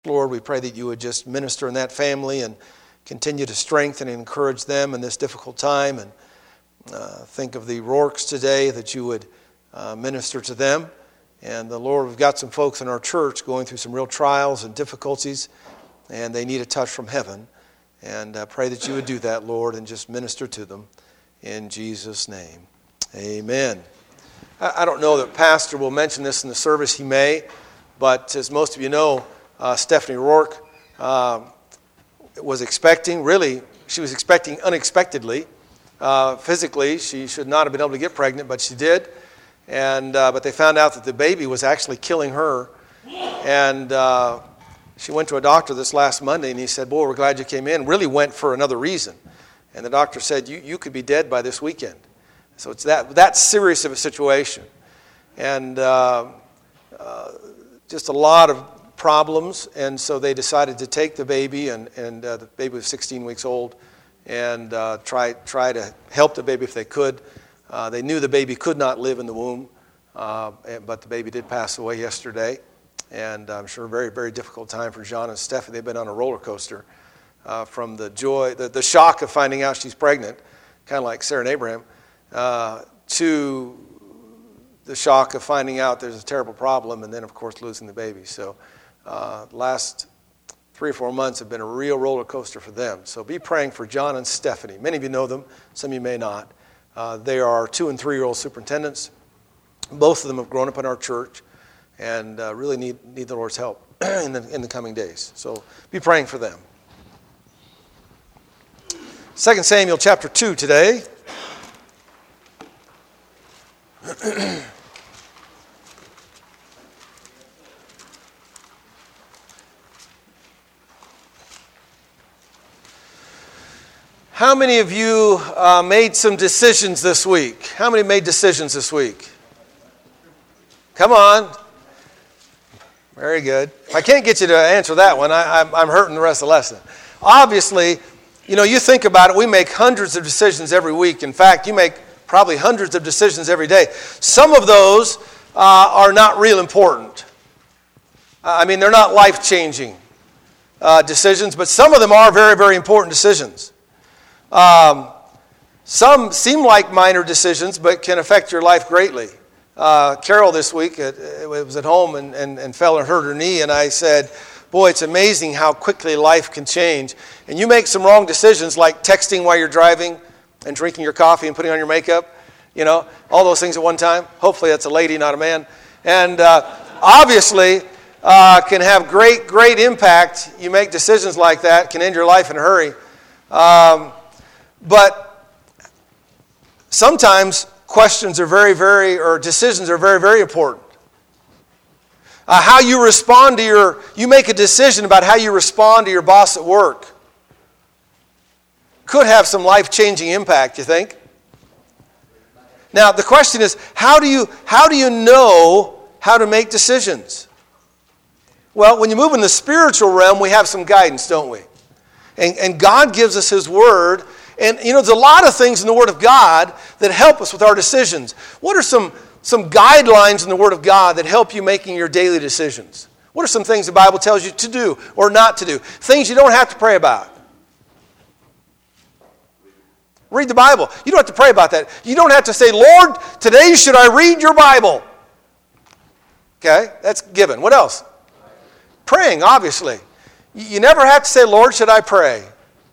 Lord, we pray that you would just minister in that family and continue to strengthen and encourage them in this difficult time. And think of the Rourkes today, that you would minister to them. And the Lord, we've got some folks in our church going through some real trials and difficulties, and they need a touch from heaven. And I pray that you would do that, Lord, and just minister to them in Jesus' name. Amen. I don't know that Pastor will mention this in the service. He may, but as most of you know, Stephanie Rourke was expecting, she was expecting unexpectedly. Physically, she should not have been able to get pregnant, but she did. And but they found out that the baby was actually killing her. And she went to a doctor this last Monday, and he said, "Boy, we're glad you came in." Really went for another reason. And the doctor said, you could be dead by this weekend. So it's that serious of a situation. And just a lot of problems, and so they decided to take the baby, and the baby was 16 weeks old, and try to help the baby if they could. They knew the baby could not live in the womb, but the baby did pass away yesterday, and I'm sure a very, very difficult time for John and Stephanie. They've been on a roller coaster from the joy, the shock of finding out she's pregnant, kind of like Sarah and Abraham, to the shock of finding out there's a terrible problem, and then, of course, losing the baby. So last 3 or 4 months have been a real roller coaster for them. So be praying for John and Stephanie. Many of you know them. Some of you may not. They are 2- and 3-year-old superintendents. Both of them have grown up in our church and really need the Lord's help in the coming days. So be praying for them. 2 Samuel chapter 2 today. How many of you made some decisions this week? How many made decisions this week? Come on. Very good. If I can't get you to answer that one, I'm hurting the rest of the lesson. Obviously, you think about it, we make hundreds of decisions every week. In fact, you make probably hundreds of decisions every day. Some of those are not real important. They're not life-changing decisions, but some of them are very, very important decisions. Some seem like minor decisions, but can affect your life greatly. Carol this week was at home and fell and hurt her knee, and I said, boy, it's amazing how quickly life can change. And you make some wrong decisions, like texting while you're driving and drinking your coffee and putting on your makeup, all those things at one time. Hopefully that's a lady, not a man. And obviously can have great, great impact. You make decisions like that, can end your life in a hurry. But sometimes questions are or decisions are very, very important. How you respond to you make a decision about how you respond to your boss at work. Could have some life-changing impact, you think? Now, the question is, how do you know how to make decisions? Well, when you move in the spiritual realm, we have some guidance, don't we? And God gives us His Word. And, there's a lot of things in the Word of God that help us with our decisions. What are some guidelines in the Word of God that help you making your daily decisions? What are some things the Bible tells you to do or not to do? Things you don't have to pray about. Read the Bible. You don't have to pray about that. You don't have to say, Lord, today should I read your Bible? Okay, that's given. What else? Praying, obviously. You never have to say, Lord, should I pray?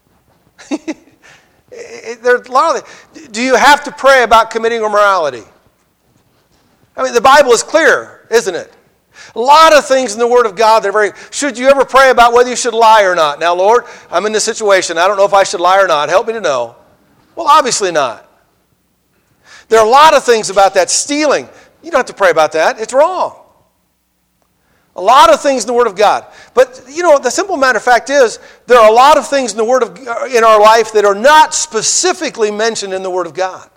There's a lot of. Do you have to pray about committing immorality? The Bible is clear, isn't it? A lot of things in the Word of God that are very. Should you ever pray about whether you should lie or not? Now, Lord, I'm in this situation. I don't know if I should lie or not. Help me to know. Well, obviously not. There are a lot of things about that. Stealing. You don't have to pray about that. It's wrong. A lot of things in the Word of God. But, the simple matter of fact is, there are a lot of things in in our life that are not specifically mentioned in the Word of God.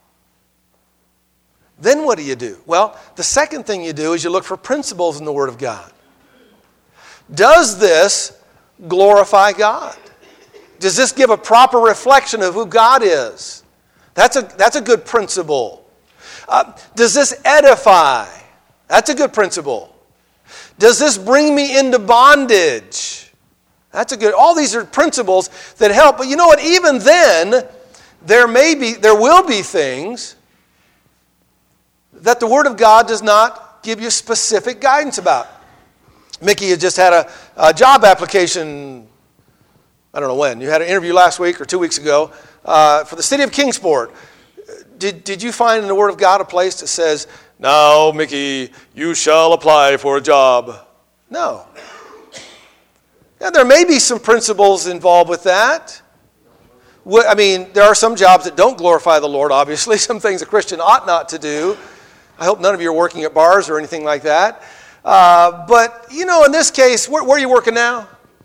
Then what do? Well, the second thing you do is you look for principles in the Word of God. Does this glorify God? Does this give a proper reflection of who God is? That's a good principle. Does this edify? That's a good principle. Does this bring me into bondage? That's a good, all these are principles that help. But you know what, even then, there will be things that the Word of God does not give you specific guidance about. Mickey had just had a job application, I don't know when. You had an interview last week or 2 weeks ago for the city of Kingsport. Did you find in the Word of God a place that says, now, Mickey, you shall apply for a job? No. Now, there may be some principles involved with that. I mean, there are some jobs that don't glorify the Lord, obviously. Some things a Christian ought not to do. I hope none of you are working at bars or anything like that. But, you know, in this case, where are you working now?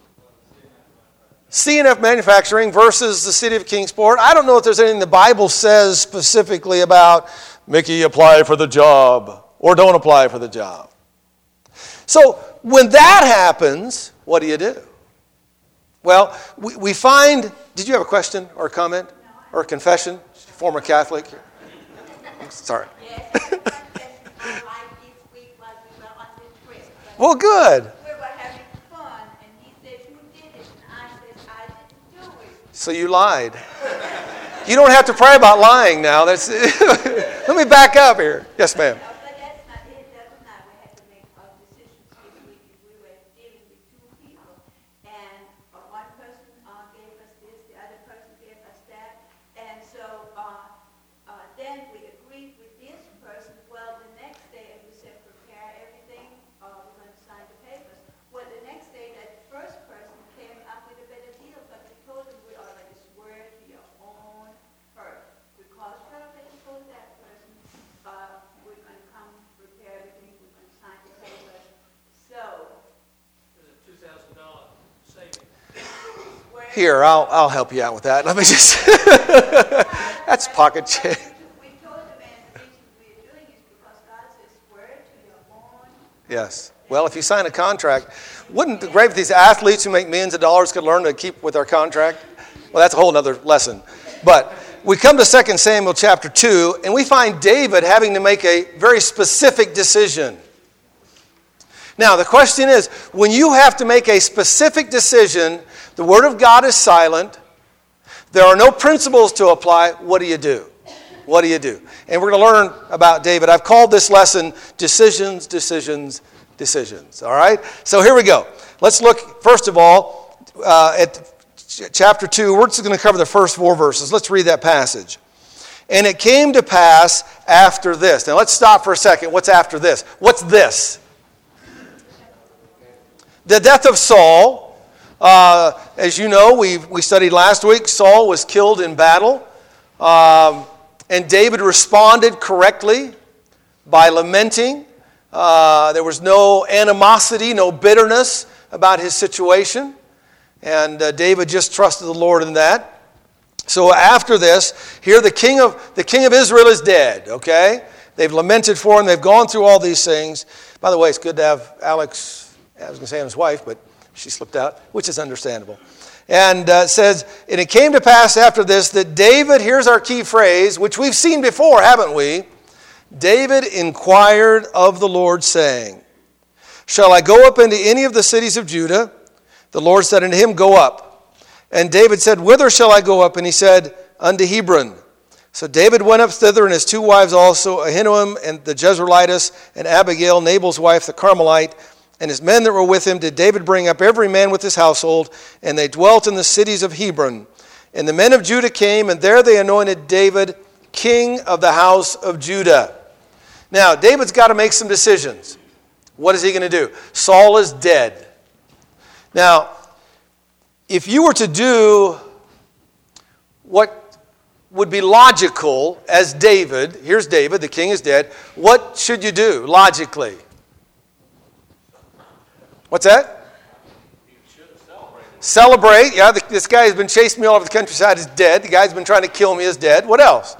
C&F Manufacturing versus the city of Kingsport. I don't know if there's anything the Bible says specifically about, Mickey, apply for the job, or don't apply for the job. So when that happens, what do? Well, we find, did you have a question or a comment or a confession? Former Catholic? Sorry. Well, good. We were having fun, and he said, who did it? And I said, I didn't do it. So you lied. You don't have to pray about lying now. That's let me back up here. Yes, ma'am. But that's not it. That's not. We had to make decisions this week. We were dealing with two people, and one person gave us this, the other person gave us that, and so then we agreed with this person. Well, the next day, we said prepare everything. We're going to sign the papers. Well, the next day, that first person came up with a better deal, but we told him we already swear to your own hurt. Because Trevor told that person, we're going to come prepare everything, we're going to sign the papers. So, there's a $2,000 saving. Here, I'll help you out with that. Let me just, that's pocket change. We told the man the reason we're doing is because God says swear to your own. Yes. Well, if you sign a contract, wouldn't it be great if these athletes who make millions of dollars could learn to keep with their contract? Well, that's a whole other lesson. But we come to 2 Samuel chapter 2, and we find David having to make a very specific decision. Now, the question is, when you have to make a specific decision, the Word of God is silent, there are no principles to apply, what do you do? What do you do? And we're going to learn about David. I've called this lesson Decisions, Decisions, Decisions. All right? So here we go. Let's look, first of all, at chapter 2. We're just going to cover the first 4 verses. Let's read that passage. And it came to pass after this. Now let's stop for a second. What's after this? What's this? The death of Saul. As you know, we studied last week, Saul was killed in battle. And David responded correctly by lamenting. There was no animosity, no bitterness about his situation. And David just trusted the Lord in that. So after this, here the king of Israel is dead, okay? They've lamented for him. They've gone through all these things. By the way, it's good to have Alex, I was going to say his wife, but she slipped out, which is understandable. And it says, and it came to pass after this that David, here's our key phrase, which we've seen before, haven't we? David inquired of the Lord, saying, shall I go up into any of the cities of Judah? The Lord said unto him, go up. And David said, whither shall I go up? And he said, unto Hebron. So David went up thither, and his 2 wives also, Ahinoam and the Jezreelitess, and Abigail, Nabal's wife, the Carmelite, and his men that were with him did David bring up every man with his household, and they dwelt in the cities of Hebron. And the men of Judah came, and there they anointed David king of the house of Judah. Now, David's got to make some decisions. What is he going to do? Saul is dead. Now, if you were to do what would be logical as David, here's David, the king is dead, what should you do logically? What's that? Celebrate. Yeah, this guy has been chasing me all over the countryside is dead. The guy who's been trying to kill me is dead. What else?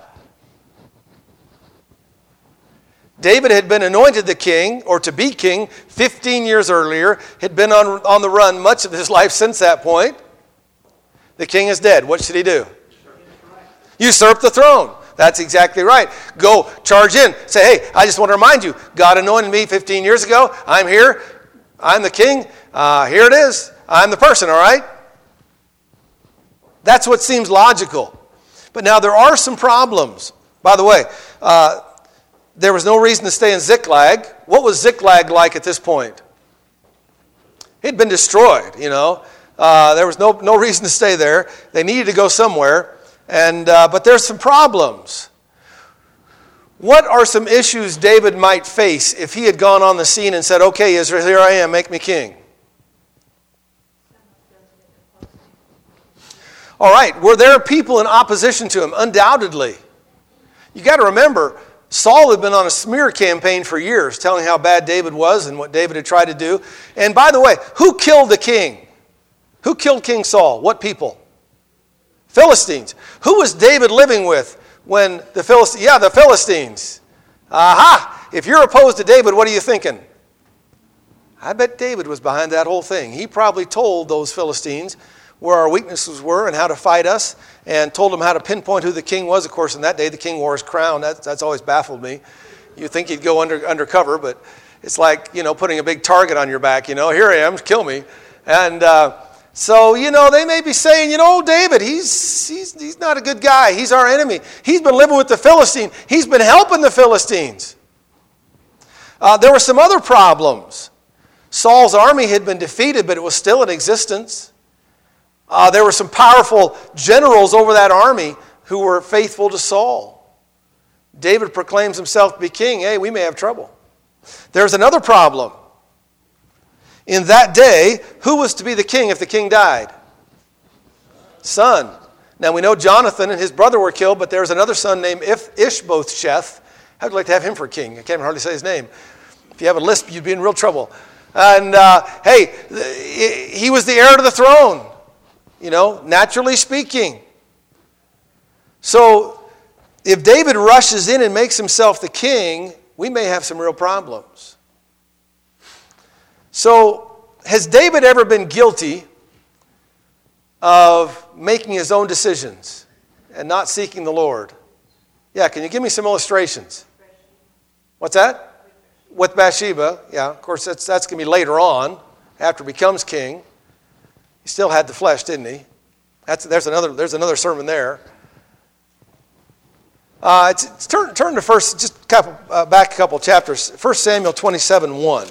David had been anointed the king, or to be king, 15 years earlier, had been on the run much of his life since that point. The king is dead. What should he do? Usurp the throne. That's exactly right. Go, charge in. Say, hey, I just want to remind you, God anointed me 15 years ago. I'm here. I'm the king. Here it is. I'm the person, all right? That's what seems logical. But now there are some problems. By the way, there was no reason to stay in Ziklag. What was Ziklag like at this point? It had been destroyed, you know. There was no reason to stay there. They needed to go somewhere. But there's some problems. What are some issues David might face if he had gone on the scene and said, okay, Israel, here I am, make me king? All right, were there people in opposition to him? Undoubtedly. You got to remember, Saul had been on a smear campaign for years, telling how bad David was and what David had tried to do. And by the way, who killed the king? Who killed King Saul? What people? Philistines. Who was David living with when the Philistines? Yeah, the Philistines. Aha! If you're opposed to David, what are you thinking? I bet David was behind that whole thing. He probably told those Philistines where our weaknesses were and how to fight us, and told them how to pinpoint who the king was. Of course, in that day, the king wore his crown. That's always baffled me. You think he'd go undercover, but it's like, putting a big target on your back. Here I am, kill me. And so, they may be saying, David, he's not a good guy. He's our enemy. He's been living with the Philistines. He's been helping the Philistines. There were some other problems. Saul's army had been defeated, but it was still in existence. There were some powerful generals over that army who were faithful to Saul. David proclaims himself to be king. Hey, we may have trouble. There's another problem. In that day, who was to be the king if the king died? Son. Now we know Jonathan and his brother were killed, but there's another son named Ishbosheth. How'd you like to have him for king? I can't even hardly say his name. If you have a lisp, you'd be in real trouble. And he was the heir to the throne. Naturally speaking. So, if David rushes in and makes himself the king, we may have some real problems. So, has David ever been guilty of making his own decisions and not seeking the Lord? Yeah, can you give me some illustrations? What's that? With Bathsheba. Yeah, of course, that's going to be later on, after he becomes king. He still had the flesh, didn't he? There's another sermon there. Turn to back a couple chapters. 1 Samuel 27:1.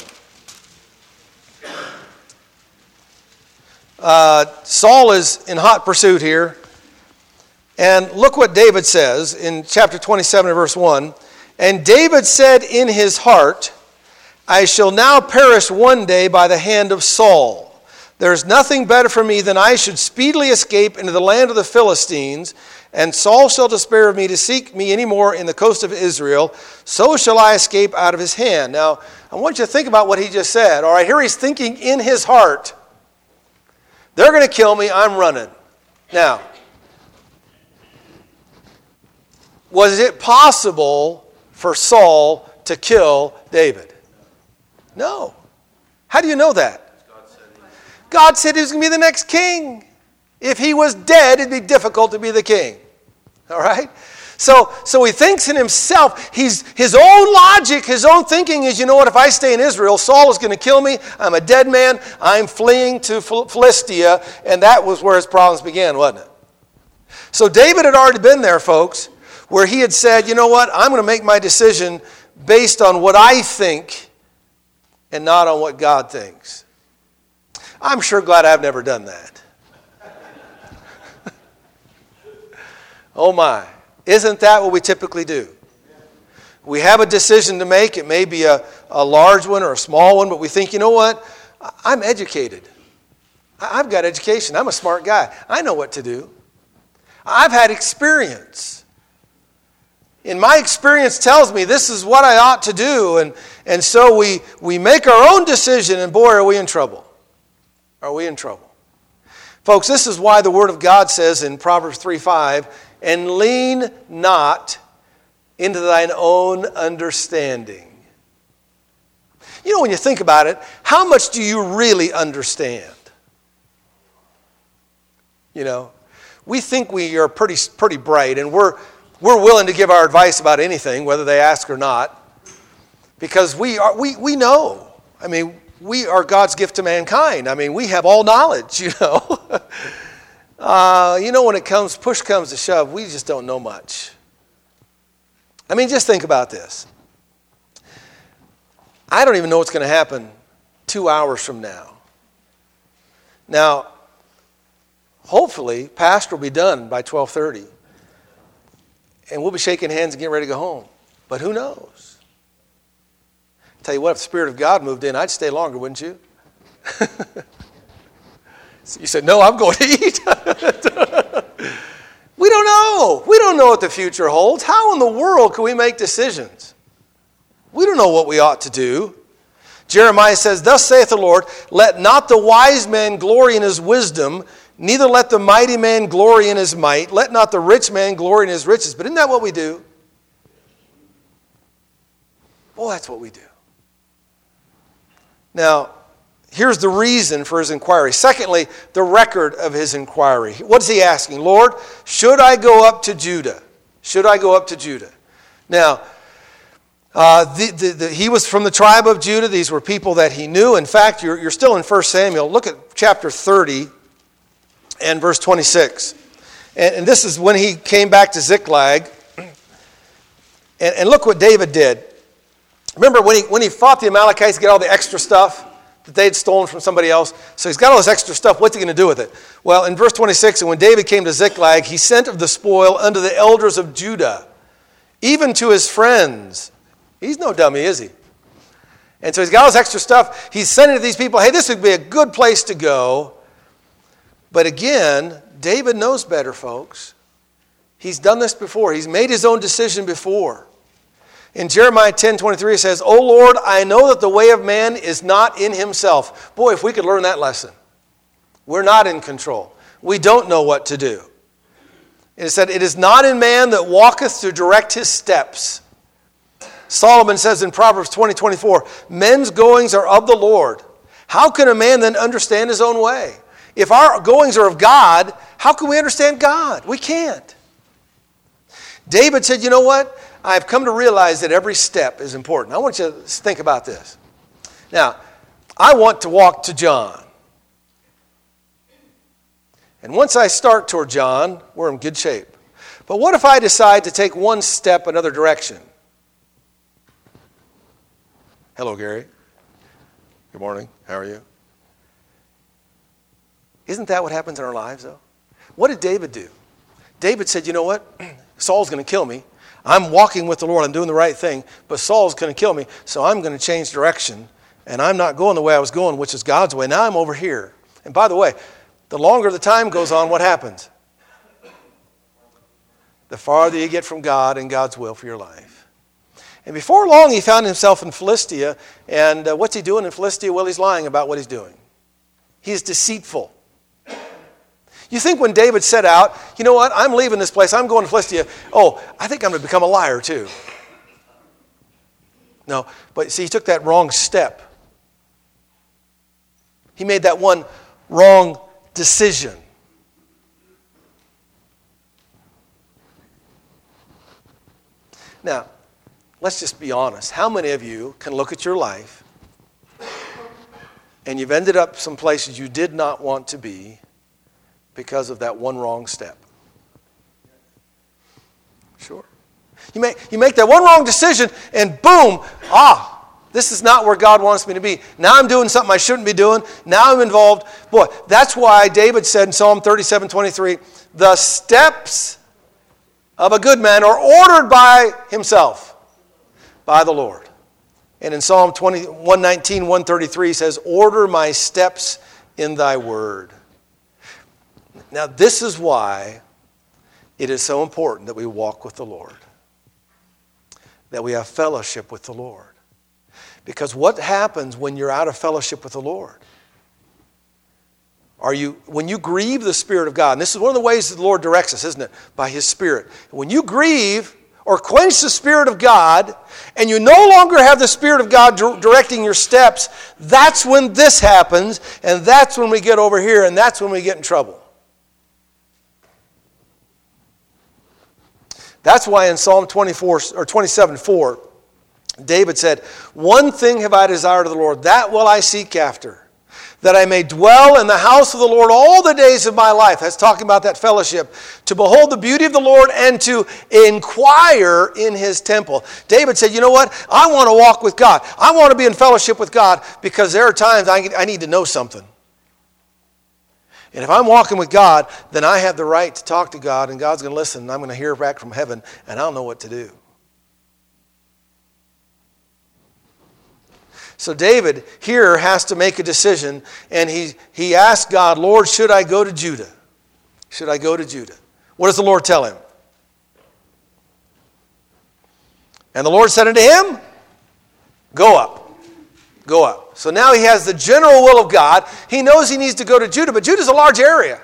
Saul is in hot pursuit here. And look what David says in chapter 27 verse 1. And David said in his heart, I shall now perish one day by the hand of Saul. There is nothing better for me than I should speedily escape into the land of the Philistines, and Saul shall despair of me to seek me any more in the coast of Israel. So shall I escape out of his hand. Now, I want you to think about what he just said. All right, here he's thinking in his heart, they're going to kill me, I'm running. Now, was it possible for Saul to kill David? No. How do you know that? God said he was going to be the next king. If he was dead, it'd be difficult to be the king. All right? So he thinks in himself, his own logic, his own thinking is, if I stay in Israel, Saul is going to kill me. I'm a dead man. I'm fleeing to Philistia. And that was where his problems began, wasn't it? So David had already been there, folks, where he had said, I'm going to make my decision based on what I think and not on what God thinks. I'm sure glad I've never done that. Oh my. Isn't that what we typically do? We have a decision to make. It may be a large one or a small one, but we think, I'm educated. I've got education. I'm a smart guy. I know what to do. I've had experience. And my experience tells me this is what I ought to do. And so we make our own decision, and boy, are we in trouble. Are we in trouble? Folks, this is why the Word of God says in Proverbs 3:5, and lean not into thine own understanding. When you think about it, how much do you really understand? We think we are pretty bright, and we're willing to give our advice about anything, whether they ask or not, because we know. I mean, we are God's gift to mankind. I mean, we have all knowledge, you know. When push comes to shove, we just don't know much. I mean, just think about this. I don't even know what's going to happen 2 hours from now. Now, hopefully, Pastor will be done by 12:30. And we'll be shaking hands and getting ready to go home. But who knows? Tell you what, if the Spirit of God moved in, I'd stay longer, wouldn't you? You said, no, I'm going to eat. We don't know. We don't know what the future holds. How in the world can we make decisions? We don't know what we ought to do. Jeremiah says, thus saith the Lord, let not the wise man glory in his wisdom, neither let the mighty man glory in his might. Let not the rich man glory in his riches. But isn't that what we do? Well, that's what we do. Now, here's the reason for his inquiry. Secondly, the record of his inquiry. What is he asking? Lord, should I go up to Judah? Should I go up to Judah? Now, he was from the tribe of Judah. These were people that he knew. In fact, you're still in 1 Samuel. Look at chapter 30 and verse 26. And this is when he came back to Ziklag. And look what David did. Remember when he fought the Amalekites to get all the extra stuff that they had stolen from somebody else? So he's got all this extra stuff. What's he going to do with it? Well, in verse 26, and when David came to Ziklag, he sent of the spoil unto the elders of Judah, even to his friends. He's no dummy, is he? And so he's got all this extra stuff. He's sending to these people, hey, this would be a good place to go. But again, David knows better, folks. He's done this before. He's made his own decision before. In Jeremiah 10:23 it says, O Lord, I know that the way of man is not in himself. Boy, if we could learn that lesson. We're not in control. We don't know what to do. And it said, it is not in man that walketh to direct his steps. Solomon says in Proverbs 20:24, men's goings are of the Lord. How can a man then understand his own way? If our goings are of God, how can we understand God? We can't. David said, you know what? I've come to realize that every step is important. I want you to think about this. Now, I want to walk to John. And once I start toward John, we're in good shape. But what if I decide to take one step another direction? Hello, Gary. Good morning. How are you? Isn't that what happens in our lives, though? What did David do? David said, you know what? Saul's going to kill me. I'm walking with the Lord. I'm doing the right thing. But Saul's going to kill me, so I'm going to change direction. And I'm not going the way I was going, which is God's way. Now I'm over here. And by the way, the longer the time goes on, what happens? The farther you get from God and God's will for your life. And before long, he found himself in Philistia. And what's he doing in Philistia? Well, he's lying about what he's doing. He's deceitful. You think when David set out, you know what, I'm leaving this place, I'm going to Philistia. Oh, I think I'm going to become a liar too. No, but see, he took that wrong step. He made that one wrong decision. Now, let's just be honest. How many of you can look at your life and you've ended up some places you did not want to be because of that one wrong step? Sure. You make that one wrong decision and boom, this is not where God wants me to be. Now I'm doing something I shouldn't be doing. Now I'm involved. Boy, that's why David said in Psalm 37:23, the steps of a good man are ordered by himself, by the Lord. And in Psalm 119, 133 says, order my steps in thy word. Now, this is why it is so important that we walk with the Lord, that we have fellowship with the Lord. Because what happens when you're out of fellowship with the Lord? When you grieve the Spirit of God, and this is one of the ways that the Lord directs us, isn't it? By His Spirit. When you grieve or quench the Spirit of God, and you no longer have the Spirit of God directing your steps, that's when this happens, and that's when we get over here, and that's when we get in trouble. That's why in Psalm 27:4, David said, "One thing have I desired of the Lord, that will I seek after, that I may dwell in the house of the Lord all the days of my life." That's talking about that fellowship. "To behold the beauty of the Lord and to inquire in his temple." David said, you know what? I want to walk with God. I want to be in fellowship with God because there are times I need to know something. And if I'm walking with God, then I have the right to talk to God, and God's going to listen, and I'm going to hear back from heaven, and I'll know what to do. So David here has to make a decision, and he asks God, "Lord, should I go to Judah? Should I go to Judah?" What does the Lord tell him? And the Lord said unto him, "Go up. Go up." So now he has the general will of God. He knows he needs to go to Judah, but Judah's a large area.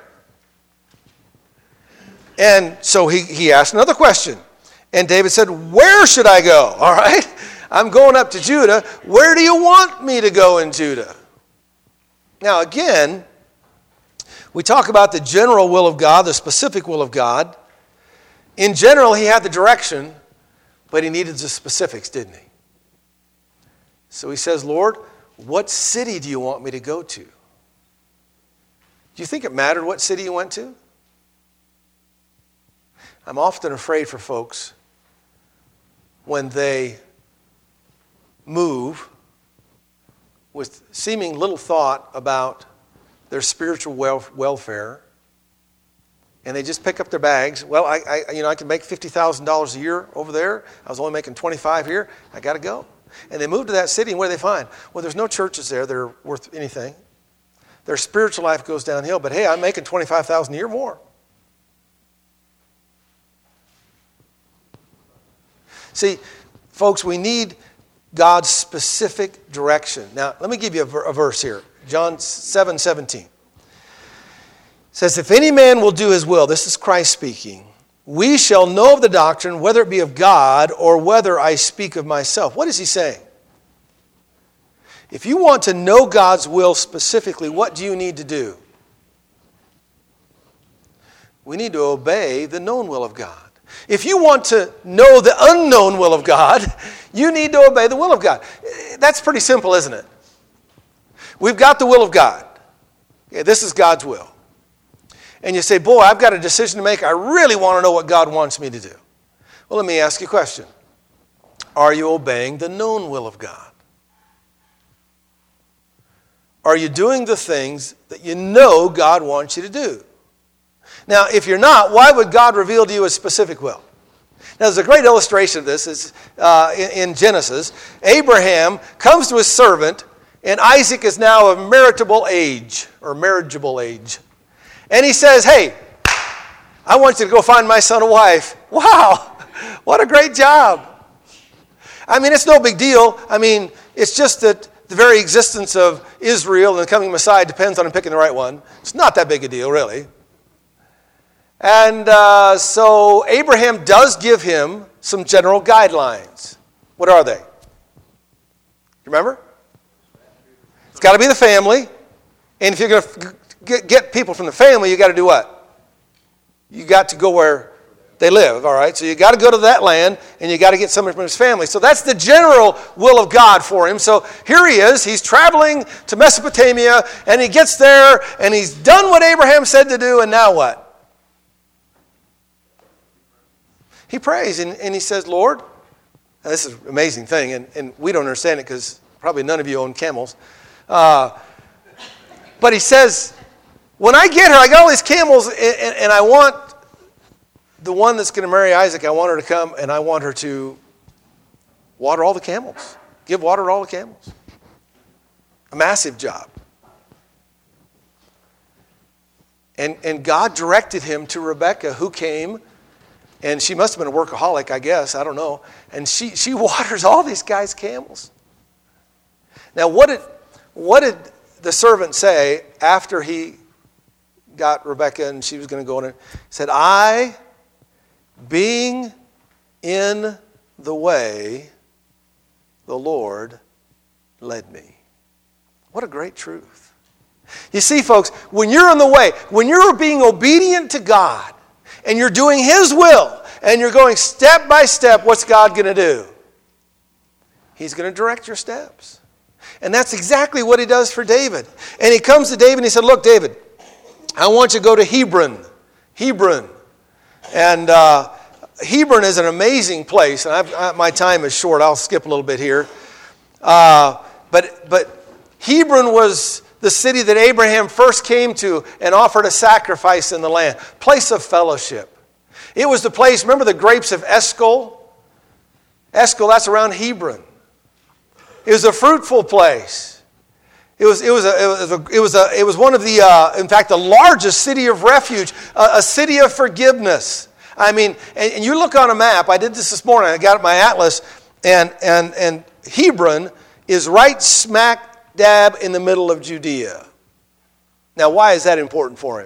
And so he asked another question. And David said, "Where should I go?" All right? I'm going up to Judah. Where do you want me to go in Judah? Now again, we talk about the general will of God, the specific will of God. In general, he had the direction, but he needed the specifics, didn't he? So he says, "Lord, what city do you want me to go to?" Do you think it mattered what city you went to? I'm often afraid for folks when they move with seeming little thought about their spiritual welfare, and they just pick up their bags. Well, I can make $50,000 a year over there. I was only making $25,000 here. I got to go. And they move to that city, and what do they find? Well, there's no churches there that are worth anything. Their spiritual life goes downhill, but hey, I'm making $25,000 a year more. See, folks, we need God's specific direction. Now, let me give you a verse here. John 7:17. It says, "If any man will do his will," this is Christ speaking, "we shall know of the doctrine, whether it be of God or whether I speak of myself." What is he saying? If you want to know God's will specifically, what do you need to do? We need to obey the known will of God. If you want to know the unknown will of God, you need to obey the will of God. That's pretty simple, isn't it? We've got the will of God. Yeah, this is God's will. And you say, "Boy, I've got a decision to make. I really want to know what God wants me to do." Well, let me ask you a question. Are you obeying the known will of God? Are you doing the things that you know God wants you to do? Now, if you're not, why would God reveal to you a specific will? Now, there's a great illustration of this. It's in Genesis. Abraham comes to his servant, and Isaac is now of marriageable age. And he says, "Hey, I want you to go find my son a wife." Wow, what a great job. I mean, it's no big deal. I mean, it's just that the very existence of Israel and the coming Messiah depends on him picking the right one. It's not that big a deal, really. And so Abraham does give him some general guidelines. What are they? You remember? It's got to be the family. And if you're going to get people from the family, you got to do what? You got to go where they live, all right? So you got to go to that land, and you got to get somebody from his family. So that's the general will of God for him. So here he is. He's traveling to Mesopotamia, and he gets there, and he's done what Abraham said to do, and now what? He prays, and he says, "Lord," and this is an amazing thing, and we don't understand it because probably none of you own camels. But he says, "When I get her, I got all these camels, and I want the one that's going to marry Isaac, I want her to come, and I want her to water all the camels. Give water to all the camels." A massive job. And God directed him to Rebekah, who came. And she must have been a workaholic, I guess. I don't know. And she waters all these guys' camels. Now, what did the servant say after he got Rebekah and she was going to go in? He said, "I, being in the way, the Lord led me." What a great truth. You see, folks, when you're in the way, when you're being obedient to God, and you're doing His will, and you're going step by step, what's God going to do? He's going to direct your steps. And that's exactly what he does for David. And he comes to David and he said, look, David, I want you to go to Hebron. Hebron. And Hebron is an amazing place. And my time is short. I'll skip a little bit here. But Hebron was the city that Abraham first came to and offered a sacrifice in the land. Place of fellowship. It was the place, remember the grapes of Eshcol? Eshcol, that's around Hebron. It was a fruitful place. It was one of the, in fact, the largest city of refuge, a city of forgiveness. I mean, and you look on a map. I did this morning. I got my atlas, and Hebron is right smack dab in the middle of Judea. Now, why is that important for him?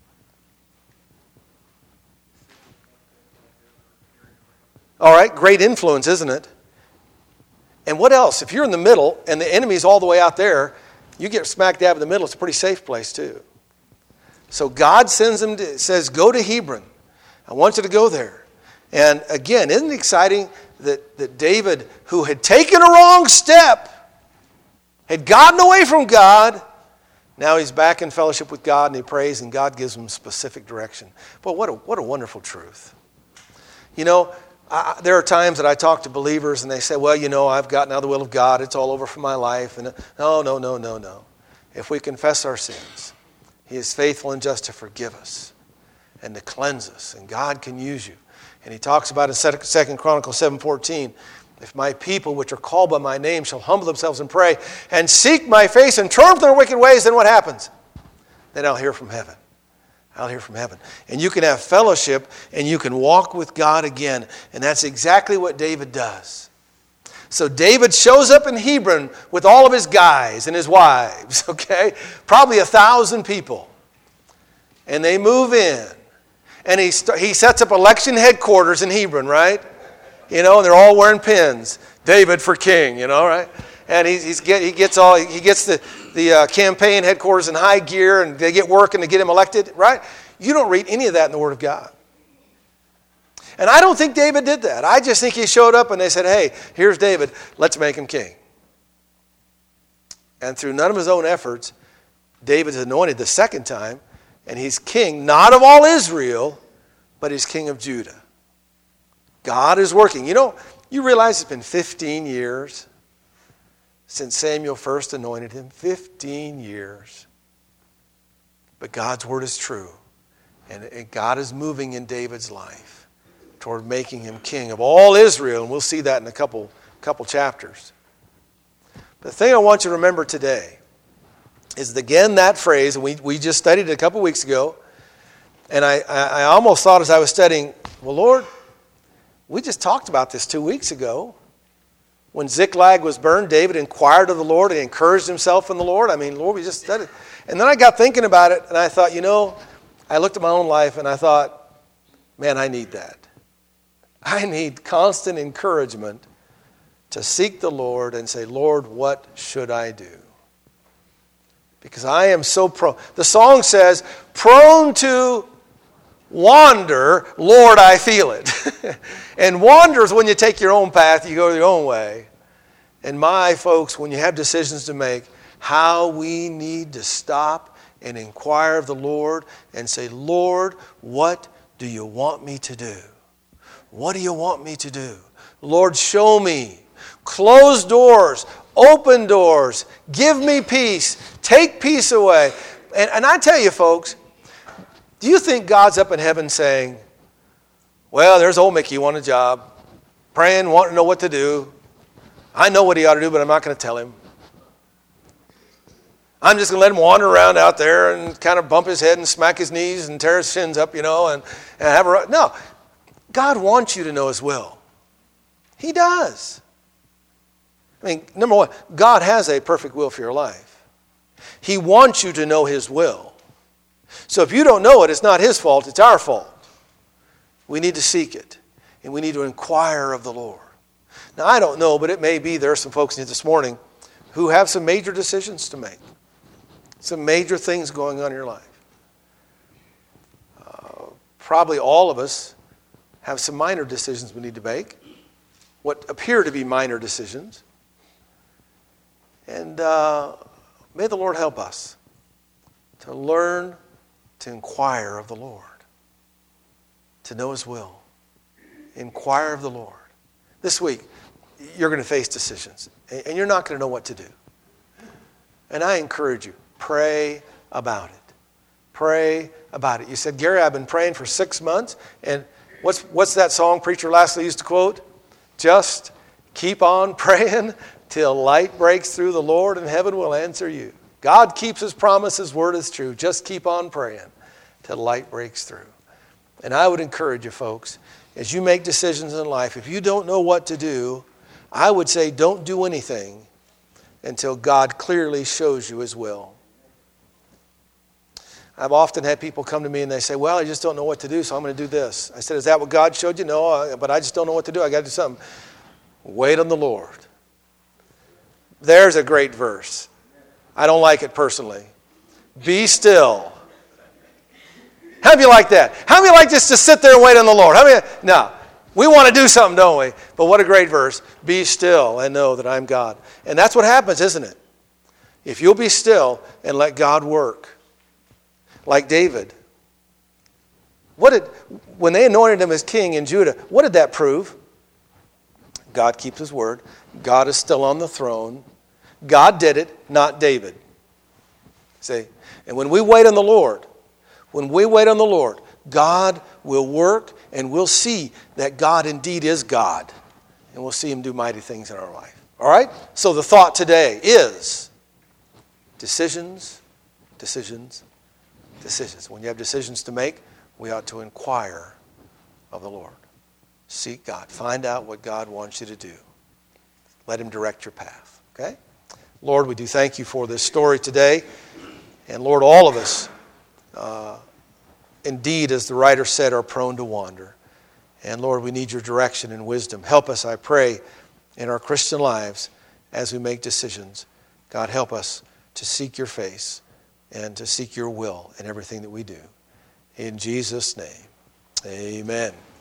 All right, great influence, isn't it? And what else? If you're in the middle and the enemy's all the way out there, you get smack dab in the middle. It's a pretty safe place too. So God sends him says, go to Hebron. I want you to go there. And again, isn't it exciting that David, who had taken a wrong step, had gotten away from God, now he's back in fellowship with God and he prays and God gives him specific direction. But what a wonderful truth. You know, there are times that I talk to believers and they say, well, you know, I've gotten out of the will of God. It's all over for my life. And no. If we confess our sins, he is faithful and just to forgive us and to cleanse us. And God can use you. And he talks about in 2 Chronicles 7:14, if my people which are called by my name shall humble themselves and pray and seek my face and turn from their wicked ways, then what happens? Then I'll hear from heaven. I'll hear from heaven. And you can have fellowship and you can walk with God again. And that's exactly what David does. So David shows up in Hebron with all of his guys and his wives, okay? Probably 1,000 people. And they move in. And he sets up election headquarters in Hebron, right? You know, and they're all wearing pins. David for king, you know, right? And he gets the campaign headquarters in high gear, and they get working to get him elected, right? You don't read any of that in the Word of God. And I don't think David did that. I just think he showed up and they said, hey, here's David. Let's make him king. And through none of his own efforts, David is anointed the second time, and he's king, not of all Israel, but he's king of Judah. God is working. You know, you realize it's been 15 years since Samuel first anointed him. 15 years. But God's word is true. And God is moving in David's life toward making him king of all Israel. And we'll see that in a couple chapters. The thing I want you to remember today is again that phrase, and we just studied it a couple weeks ago. And I almost thought as I was studying, well, Lord, we just talked about this 2 weeks ago. When Ziklag was burned, David inquired of the Lord and encouraged himself in the Lord. I mean, Lord, we just studied. And then I got thinking about it, and I thought, you know, I looked at my own life, and I thought, man, I need that. I need constant encouragement to seek the Lord and say, Lord, what should I do? Because I am so prone. The song says, prone to wander, Lord, I feel it. And wander is when you take your own path, you go your own way. And my folks, when you have decisions to make, how we need to stop and inquire of the Lord and say, Lord, what do you want me to do? What do you want me to do? Lord, show me. Close doors, open doors, give me peace, take peace away. And I tell you, folks, do you think God's up in heaven saying, well, there's old Mickey, want a job, praying, wanting to know what to do. I know what he ought to do, but I'm not going to tell him. I'm just going to let him wander around out there and kind of bump his head and smack his knees and tear his shins up, you know, and have a... No, God wants you to know his will. He does. I mean, number one, God has a perfect will for your life. He wants you to know his will. So if you don't know it, it's not his fault, it's our fault. We need to seek it, and we need to inquire of the Lord. Now, I don't know, but it may be there are some folks here this morning who have some major decisions to make, some major things going on in your life. Probably all of us have some minor decisions we need to make, what appear to be minor decisions. And may the Lord help us to learn to inquire of the Lord, to know His will. Inquire of the Lord. This week, you're going to face decisions, and you're not going to know what to do. And I encourage you, pray about it. Pray about it. You said, Gary, I've been praying for 6 months, and what's that song Preacher Lastly used to quote? Just keep on praying till light breaks through. The Lord in heaven will answer you. God keeps His promise. His word is true. Just keep on praying till light breaks through. And I would encourage you, folks, as you make decisions in life, if you don't know what to do, I would say don't do anything until God clearly shows you His will. I've often had people come to me and they say, well, I just don't know what to do, so I'm going to do this. I said, is that what God showed you? No, but I just don't know what to do. I got to do something. Wait on the Lord. There's a great verse. I don't like it personally. Be still. How many of you like that? How many of you like just to sit there and wait on the Lord? No. We want to do something, don't we? But what a great verse. Be still and know that I'm God. And that's what happens, isn't it? If you'll be still and let God work. Like David. When they anointed him as king in Judah, what did that prove? God keeps His word. God is still on the throne. God did it, not David. See? And when we wait on the Lord, God will work, and we'll see that God indeed is God. And we'll see Him do mighty things in our life. All right? So the thought today is decisions, decisions, decisions. When you have decisions to make, we ought to inquire of the Lord. Seek God. Find out what God wants you to do. Let Him direct your path. Okay? Lord, we do thank You for this story today. And Lord, all of us, indeed, as the writer said, are prone to wander. And Lord, we need Your direction and wisdom. Help us, I pray, in our Christian lives as we make decisions. God, help us to seek Your face and to seek Your will in everything that we do. In Jesus' name, amen.